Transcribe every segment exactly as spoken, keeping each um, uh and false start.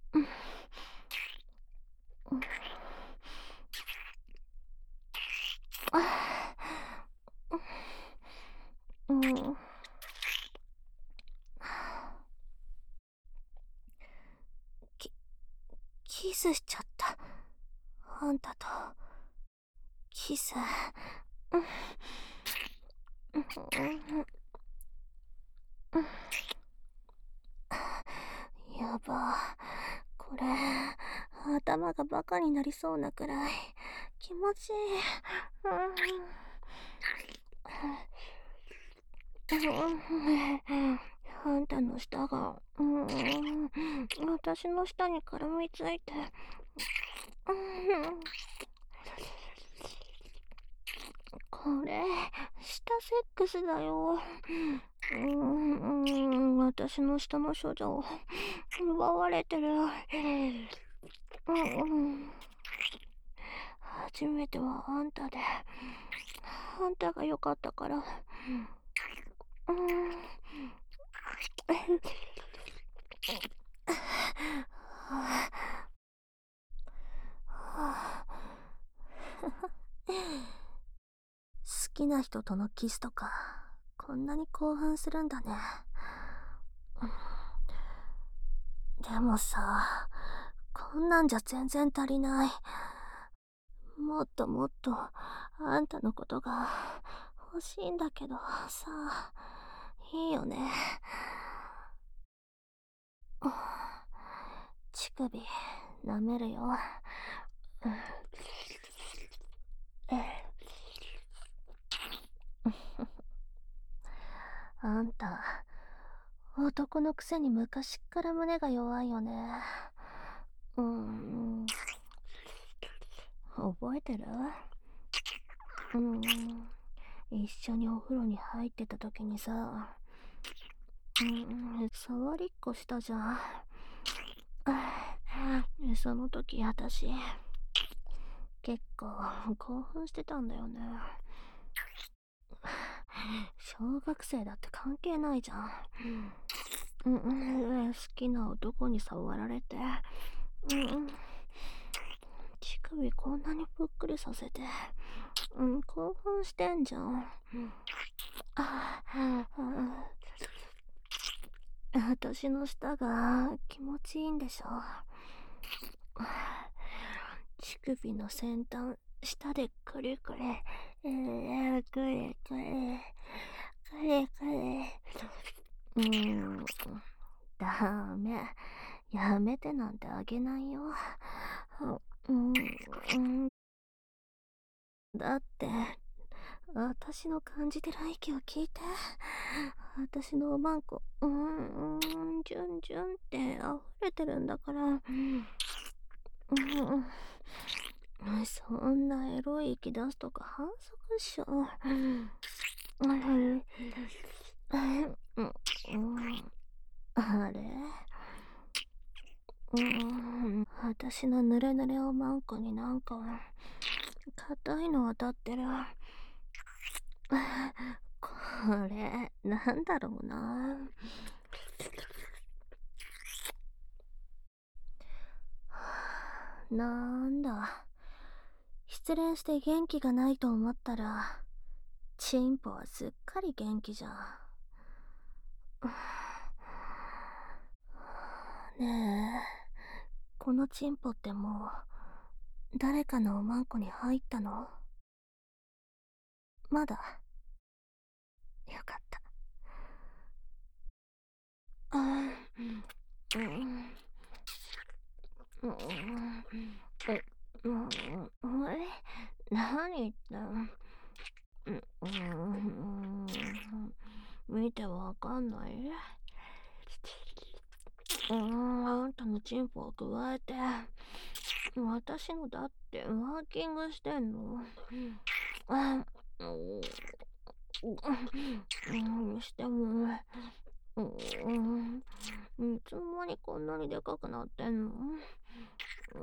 うん、うん、あうん、うん、きキスしちゃった。あんたとキス。うん、うん、うん、うん、やば。これ、頭がバカになりそうなくらい気持ちいい。うん、あんたの舌が、うん、私の舌に絡みついて、うん、これ、舌セックスだよ。うん、うん、私の舌の処女を奪われてる。うん、初めてはあんたで、あんたが良かったから。うん、好きな人とのキスとか、こんなに興奮するんだね。でもさ、こんなんじゃ全然足りない。もっともっと、あんたのことが欲しいんだけどさ、いいよね。乳首、舐めるよ。あんた、男のくせに昔っから胸が弱いよね。うーん、覚えてる？うん、一緒にお風呂に入ってた時にさ、うん、触りっこしたじゃん。その時私、結構興奮してたんだよね。小学生だって関係ないじゃん。うん、好きな男に触られて、うん、乳首こんなにぷっくりさせて、うん、興奮してんじゃん。ああ、私の舌が気持ちいいんでしょ。乳首の先端、舌でくりくり、えー、くりくり、くりくり。うーん、ダメ。やめてなんてあげないよ。うん、だって、私の感じてる息を聞いて。私のおまんこ、うーん、じゅんじゅんって溢れてるんだから。うん、そんなエロい息出すとか反則っしょ。うん、あれ、うん、私のぬれぬれおまんこになんか硬いの当たってる。これ、なんだろうな。なんだ。失恋して元気がないと思ったら、チンポはすっかり元気じゃん。ねえ、このチンポってもう、誰かのおまんこに入ったの？まだ？よかった。あー、うん、うん、うん、うん、え、何言ったん？うん、うん、見てわかんない？うーん、あんたのチンポを加えて、私のだってマーキングしてんの。あ、うん、にしても、うん、いつの間にこんなにでかくなってんの？うん、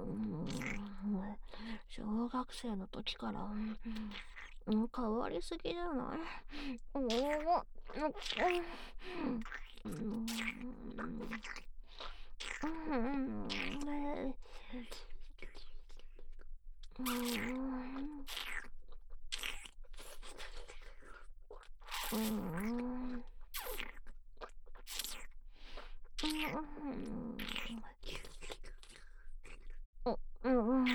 小学生の時から、うん、変わりすぎじゃない？うん、うん、 うん、うん、うん、うん、うん、うん、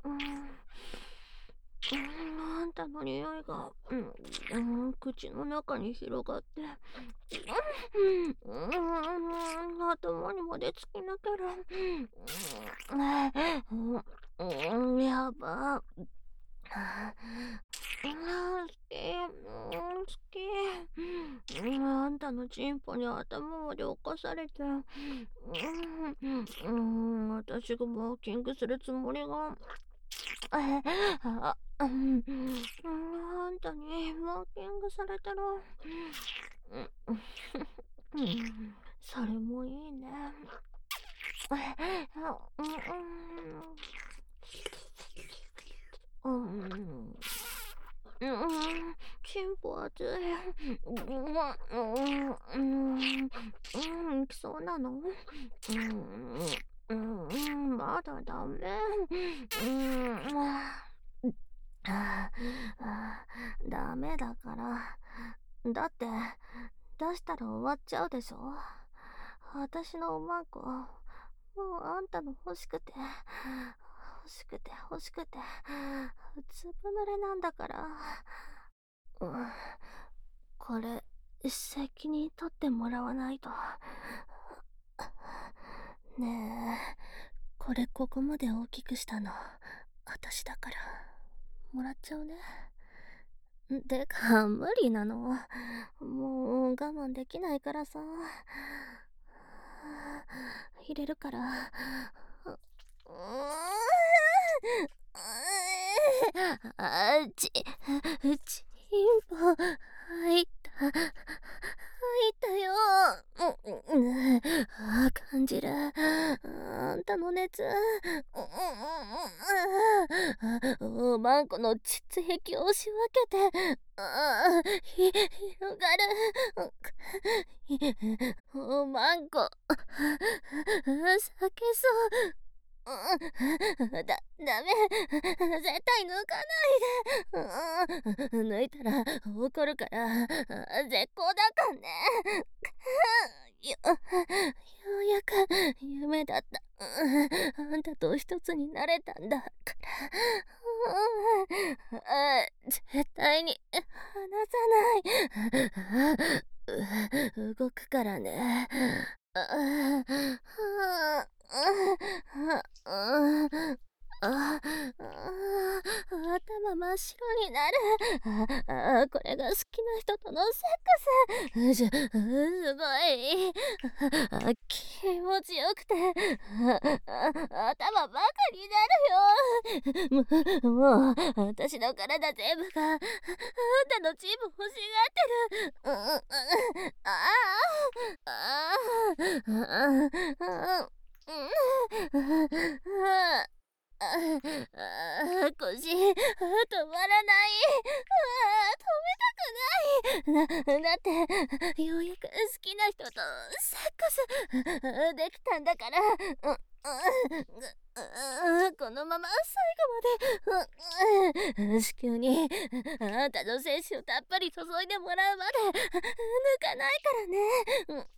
あんたの匂いが、うん、うん、口の中に広がって、うん、うん、頭にまでつきながら、うん、うん、やば。あー、好き、うん、好き。うん、あんたのチンポに頭まで侵されて、うん、うん、私がマーキングするつもりが、あ、あ、うん、あんたにマーキングされたら、うん、うん、それもいいね。うん、うん、うん。うん、チンポ熱い。うん、うん、うん、うん、行きそうなの？うん、うん、うん、まだダメ。うん、ああ、ダメだから。だって、出したら終わっちゃうでしょ。私のおまんこ、もうあんたの欲しくて、欲しくて欲しくて、ずぶ濡れなんだから。うん、これ、責任取ってもらわないと。ねえ、これここまで大きくしたの、私だから、もらっちゃうね。てか、無理なの。もう我慢できないからさ。入れるから。うーん。あち、ちんぽ、入った。入ったよ。うん、あ、感じる。あんたの熱。おまんこの膣壁を押し分けて、あ、ひ、広がる。おまんこ、裂けそう。だ、ダメ。絶対抜かないで。抜いたら怒るから、絶交だかんね。よ、ようやく夢だった。あんたと一つになれたんだから。絶対に離さない。動くからね。あ、あ、頭真っ白になる。あ、あ、これが好きな人とのセックス。じゃ、すごい。あ、気持ちよくて、あ、あ、頭バカになるよ。ももう、私の体全部が、あんたのチーム欲しがってる。うん、うん、ああ、ああ、ああ、うん、ああ。ああ、腰、止まらない。あ、止めたくない。だ、だって、ようやく好きな人とセックスできたんだから。うん、うん、このまま最後まで、うん、子宮にあんたの精子をたっぷり注いでもらうまで抜かないからね。うん、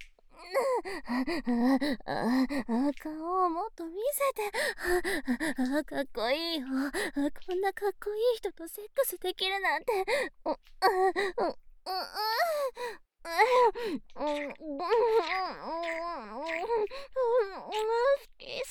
ああ、あ、顔をもっと見せて。あ、かっこいいよ。こんなかっこいい人とセックスできるなんて。う、う、う、う、う、うん、うん、うん、うん、うん、好き、好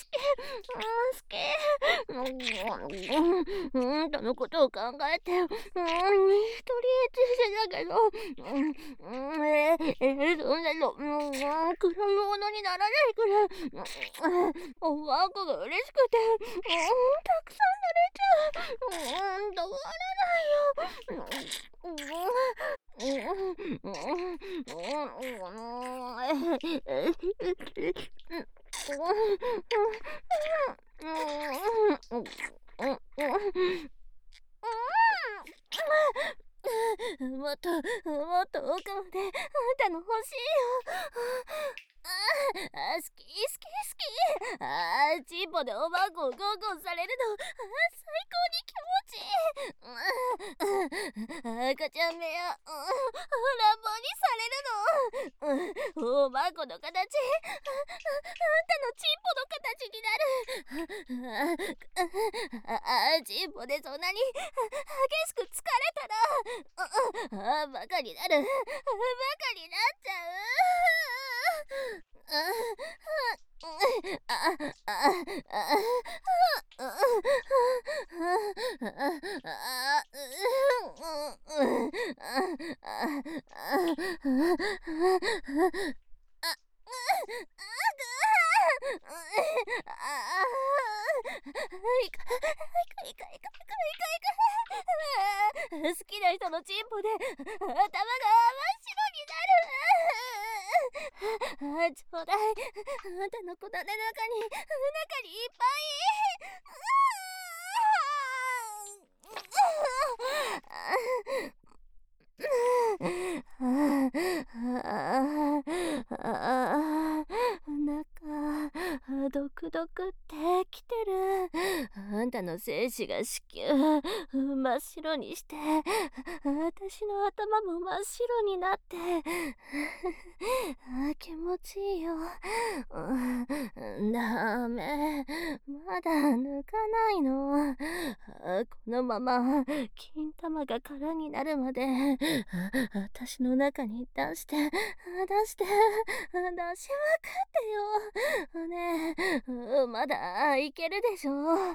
き、好き。うん、あんたのことを考えて、うん、一人エッチしてたけど、うん、うん、えー、えー、そんなの、うん、比べ物にならないくらい、うん、おまんこが嬉しくて、うん、たくさん濡れちゃう。うん、止まらないよ。うん、うん、もっと、もっと奥まで、あんたの欲しいよ。ああ、好き。 好き。あー、チンポでおまんこをゴンゴンされるの、あー、最高に気持ちいい。うん、赤ちゃん部屋、うん、乱暴にされるの。うん、おまんこの形、あ、あんたのチンポの形になる。ああ、チンポでそんなに激しく疲れたら、ああ、バカになる。バカになっちゃう。あああ好きな人のチンポで頭が真っ白になる。あ、ちょうだい。あんたの小種の中に中にいっぱい。なんかドクドクってきてる。あんたの精子が子宮真っ白にして、私の頭も真っ白になって、あ、気持ちいいよ。ダメ、まだ抜かないの。このまま金玉が空になるまで私の中に出して出して出しまくってよ。ねえ、まだいけるでしょ。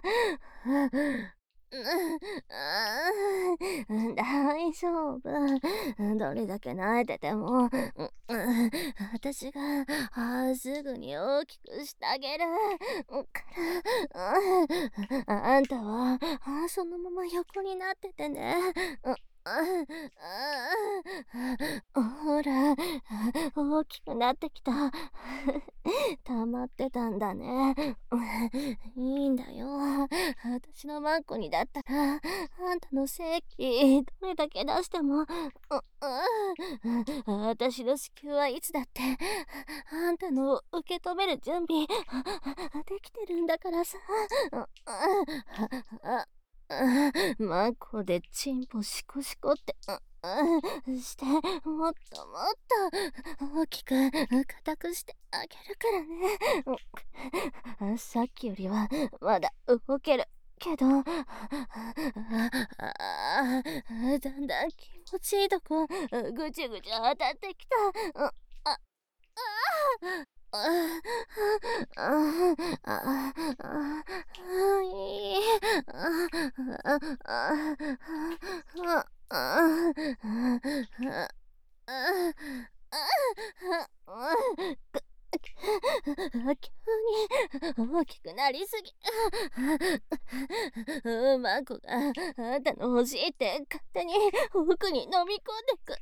大丈夫。どれだけ泣いてても、私があすぐに大きくしてあげるから。あんたはあそのまま横になっててね。ほら、大きくなってきた。溜まってたんだね。いいんだよ。私のマンコにだったら、あんたの精液、どれだけ出しても、私の子宮はいつだって、あんたの受け止める準備、できてるんだからさ。マンコでチンポシコシコってして、もっともっと大きく硬くしてあげるからね。さっきよりはまだ動けるけど、だんだん気持ちいいとこぐちゅぐちゅ当たってきた。ああああああいい。急に大きくなりすぎ。マンコがあんたの欲しいって勝手に奥に飲み込んでく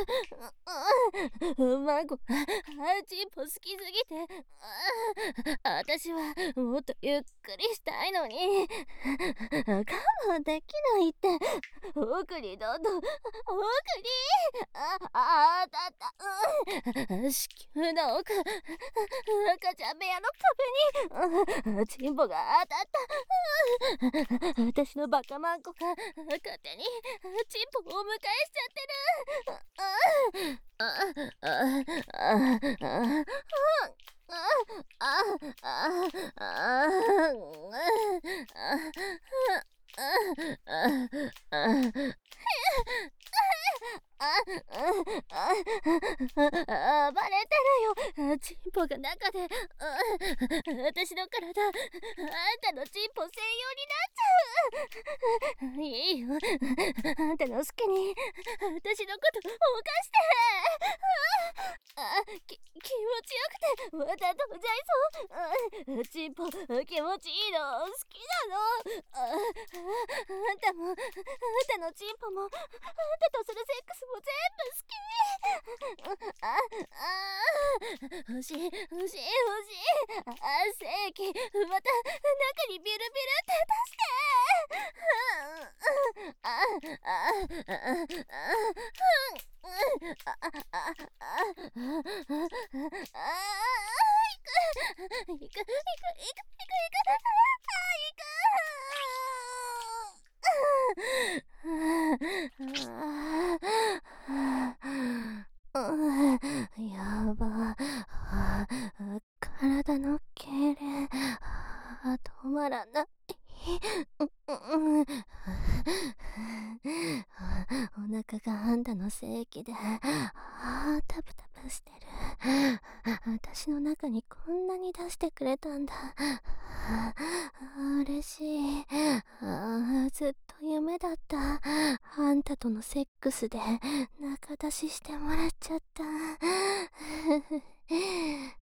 る。マンコがチンポ好きすぎて、私はもっとゆっくりしたいのに我慢できないって。奥にどんどん奥に、ああ当たった。子宮の奥、赤ちゃん部屋の壁にチンポが当たった。私のバカマンコが勝手にチンポをお迎えしちゃってる。あああああ、バレてるよ。チンポが中で、私の体、あんたのチンポ専用になっちゃう。いいよ。あんたの好きに、私のこと動かして。あ、き、気持ちよくて、また飛んじゃいそう。チンポ、気持ちいいの、好きなの。あ、あんたも、あんたのチンポも、あんたとするセックスも全部好き。あ、あ、欲しい、欲しい、欲しい。あ、正規、また中にビルビルって出して。あ、あ、あ、あ、あ、あ、あ、あ、あ、 行く行く行く行く行く行く行く。やば。体の痙攣止まらない。お腹があんたのせいきでタプタプしてる。私の中にこんなに出してくれたんだ。嬉しい。ずっと夢だった。あんたとのセックスで仲出ししてもらっちゃった。